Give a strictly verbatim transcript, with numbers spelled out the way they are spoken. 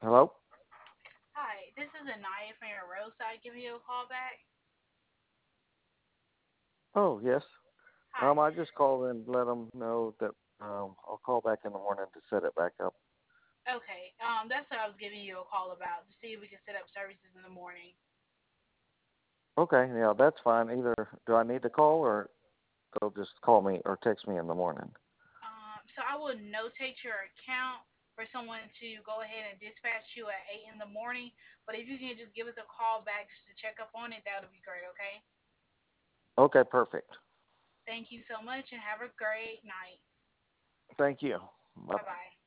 Hello? Hi, this is Anaya from your roadside giving you a call back. Oh, yes. Hi. Um, I just called and let them know that um, I'll call back in the morning to set it back up. Okay, um, that's what I was giving you a call about to see if we can set up services in the morning. Okay, yeah, that's fine. Either do I need to call or they'll just call me or text me in the morning. Um, so I will notate your account for someone to go ahead and dispatch you at eight in the morning. But if you can just give us a call back just to check up on it, that would be great, okay? Okay, perfect. Thank you so much and have a great night. Thank you. Bye Bye bye. bye.